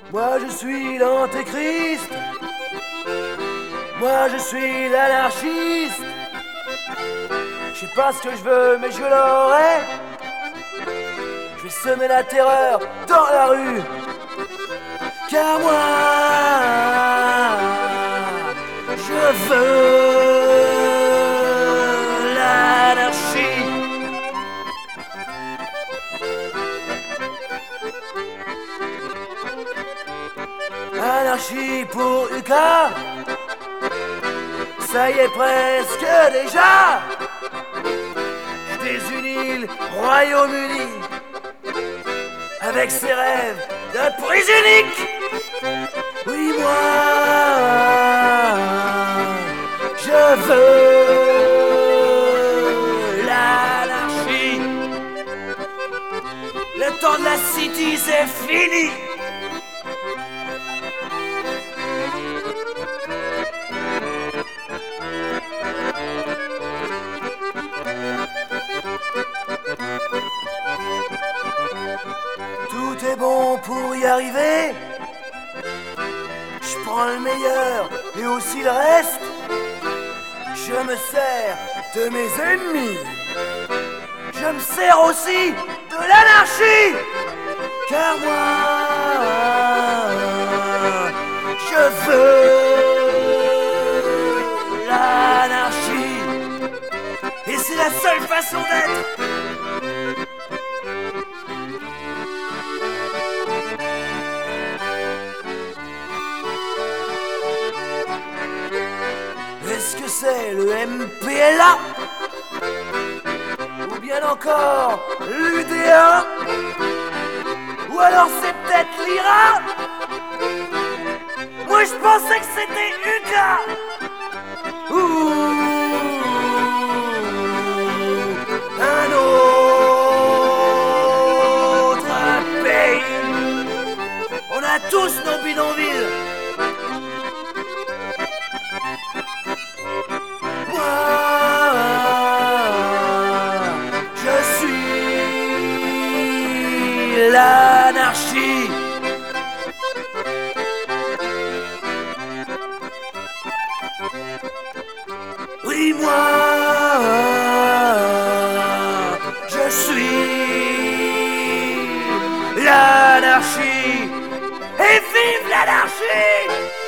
Moi je suis l'antéchrist. Moi je suis l'anarchiste. Je sais pas ce que je veux, mais je l'aurai. Je vais semer la terreur dans la rue. Car moi, je veux l'anarchie. Anarchie pour Uka. Ça y est presque déjà. Je désunis le Royaume-Uni avec ses rêves de prise unique. Oui, moi, je veux l'anarchie. Le temps de la city, c'est fini. Tout est bon pour y arriver. Je prends le meilleur et aussi le reste. Je me sers de mes ennemis. Je me sers aussi de l'anarchie. Car moi, je veux l'anarchie. Et c'est la seule façon d'être. Est-ce que c'est le MPLA ou bien encore l'UDA? Ou alors c'est peut-être l'IRA? Moi je pensais que c'était UCA. Un autre pays. On a tous nos bidonvilles. Je suis l'anarchie. Oui, moi, je suis l'anarchie. Et vive l'anarchie!